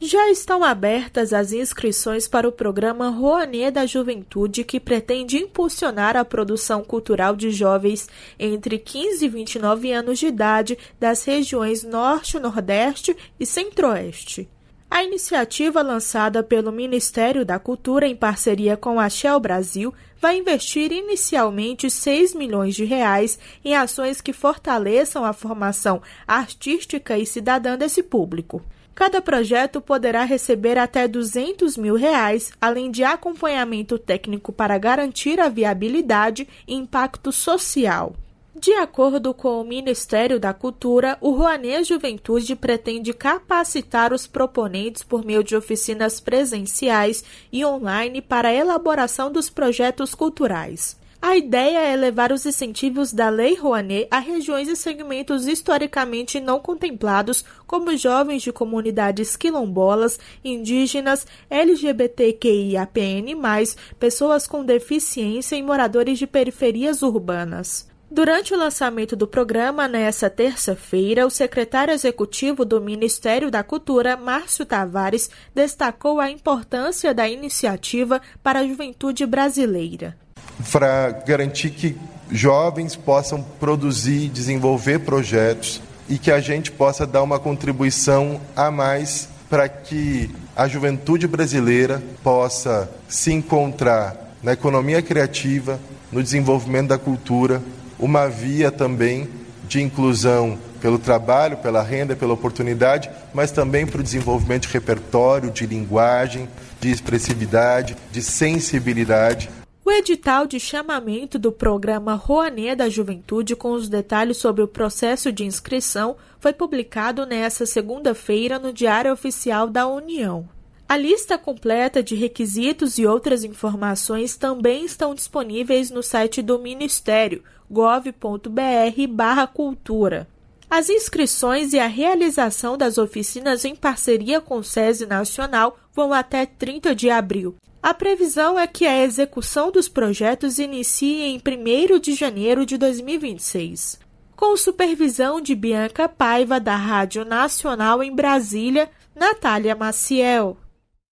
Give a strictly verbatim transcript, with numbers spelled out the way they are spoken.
Já estão abertas as inscrições para o programa Rouanet da Juventude, que pretende impulsionar a produção cultural de jovens entre quinze e vinte e nove anos de idade das regiões Norte, Nordeste e Centro-Oeste. A iniciativa, lançada pelo Ministério da Cultura em parceria com a Shell Brasil, vai investir inicialmente seis milhões de reais em ações que fortaleçam a formação artística e cidadã desse público. Cada projeto poderá receber até duzentos mil reais, além de acompanhamento técnico para garantir a viabilidade e impacto social. De acordo com o Ministério da Cultura, o Rouanet Juventude pretende capacitar os proponentes por meio de oficinas presenciais e online para a elaboração dos projetos culturais. A ideia é levar os incentivos da Lei Rouanet a regiões e segmentos historicamente não contemplados, como jovens de comunidades quilombolas, indígenas, L G B T Q I A P N mais, pessoas com deficiência e moradores de periferias urbanas. Durante o lançamento do programa, nesta terça-feira, o secretário executivo do Ministério da Cultura, Márcio Tavares, destacou a importância da iniciativa para a juventude brasileira. Para garantir que jovens possam produzir, desenvolver projetos e que a gente possa dar uma contribuição a mais para que a juventude brasileira possa se encontrar na economia criativa, no desenvolvimento da cultura, uma via também de inclusão pelo trabalho, pela renda, pela oportunidade, mas também para o desenvolvimento de repertório, de linguagem, de expressividade, de sensibilidade. O edital de chamamento do programa Rouanet da Juventude, com os detalhes sobre o processo de inscrição, foi publicado nesta segunda-feira no Diário Oficial da União. A lista completa de requisitos e outras informações também estão disponíveis no site do Ministério, gov ponto br barra cultura. As inscrições e a realização das oficinas em parceria com o SESI Nacional vão até trinta de abril. A previsão é que a execução dos projetos inicie em primeiro de janeiro de dois mil e vinte e seis. Com supervisão de Bianca Paiva, da Rádio Nacional em Brasília, Natália Maciel.